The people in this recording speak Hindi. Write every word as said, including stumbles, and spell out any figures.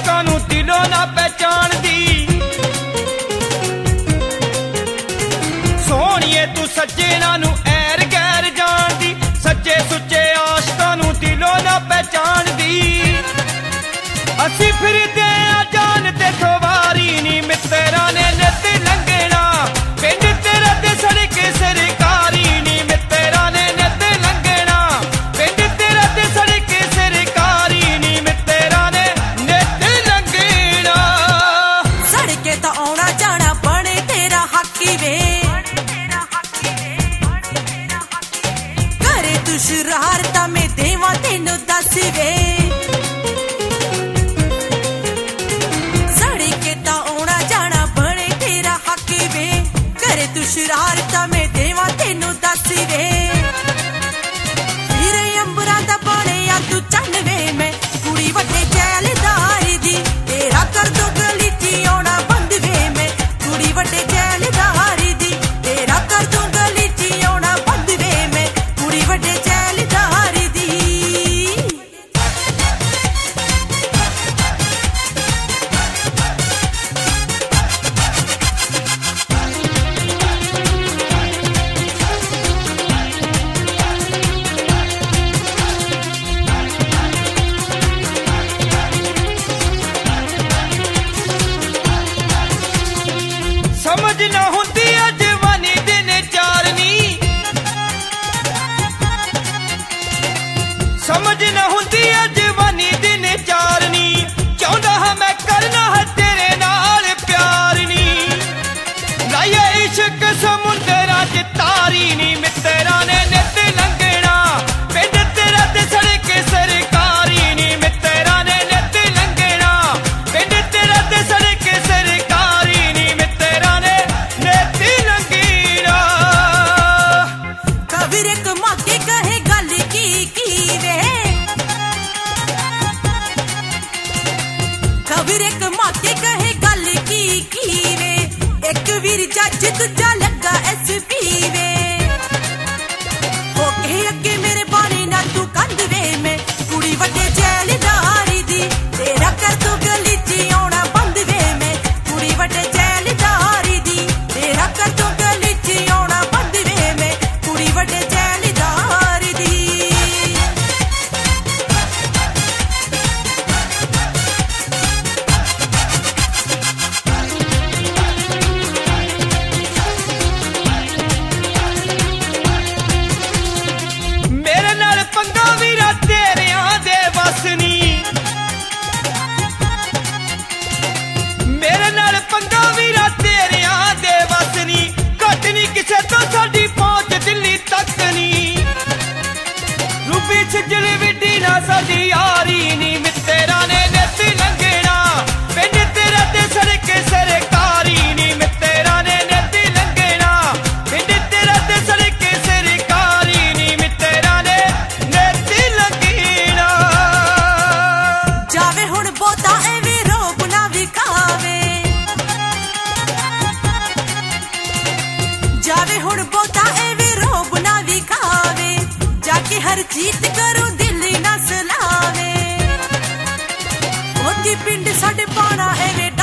आशकां नूं दिलों ना पहचानदी। सोहणीए तू सज्जना नूं ऐर गैर जानदी, सच्चे सुच्चे आशकां नूं दिलों ना पहचानदी। असी फिरदे आ जान ते खवारी नी मित्तरां ने नित लंघना, पिंड तेरा ते सड़के सरकारी नी मित्तरां ने नित लंघना, पिंड तेरा ते सड़के सरकारी नी मित्तरां ने नित लंघना। सड़के तो आउणा जाना बने तेरा हकी वे, करे तू शरारतां में देवां तैनूं दस वे। तू शरारता में देवा तेनू दस वे, फिर अंबरा दा बने या तू चन्न वे। मैं कुड़ी वड्डे जैलदार दी, तेरा कर दो गली च आउणा बंद वे। मैं कुड़ी वड्डे जैलदार दी, तेरा कर दो गली च आउणा बंद वे। मैं कुड़ी वड्डे जैलदार दी। समझ ना हुंदी जवानी दिन चारनी, समझ ना हुंदी जवानी दिन चारनी। चाहुंदा हां मैं करना है तेरे नाल प्यार नी, लाया इश्क समुंदरां च तारी नी मित्तरां ने नित लंघना, पिंड तेरा ते सड़के सरकारी नी मित्तरां ने नित लंघना, पिंड तेरा ते सड़के सरकारी नी मित्तरां ने नित लंघना। कबीर एक माके कहे गल की की वे, कबीर एक माके कहे गल की की वे। एक वीर जज दूजा लगा एस पी वे, हो के अगे मेरे बाने ना तू कंध वे। मैं कुड़ी वड्डे जैलदार दी, तेरा कर तू गली च आउणा बंद वे। मैं कुड़ी वड्डे जैलदार दी, तेरा कर तू गली च आउणा बंद वे। मैं कुड़ी वड्डे जैलदार दी। मेरे नाल पंगा वीरा तेरियां दे बस नी, मेरे नाल पंगा वीरा तेरियां दे बस नी। घट नी किसे तो साडी पहुंच दिल्ली तक नी, रूबी छिजल विडी ना साडी यारी नी मित्तरां ने नित लंघना, पिंड तेरा ते सड़के सरकारी नी मित्तरां ने नित लंघना, पिंड तेरा ते सड़के सरकारी नी मित्तरां ने नित लंघना। जावे हुण बोता एवें रोब ना विखावे, जावे हुण बोता एवें रोब ना विखावे। जाके हर जीत करो दिल ना सलावे, ओदी पिंड साडे पाना एवें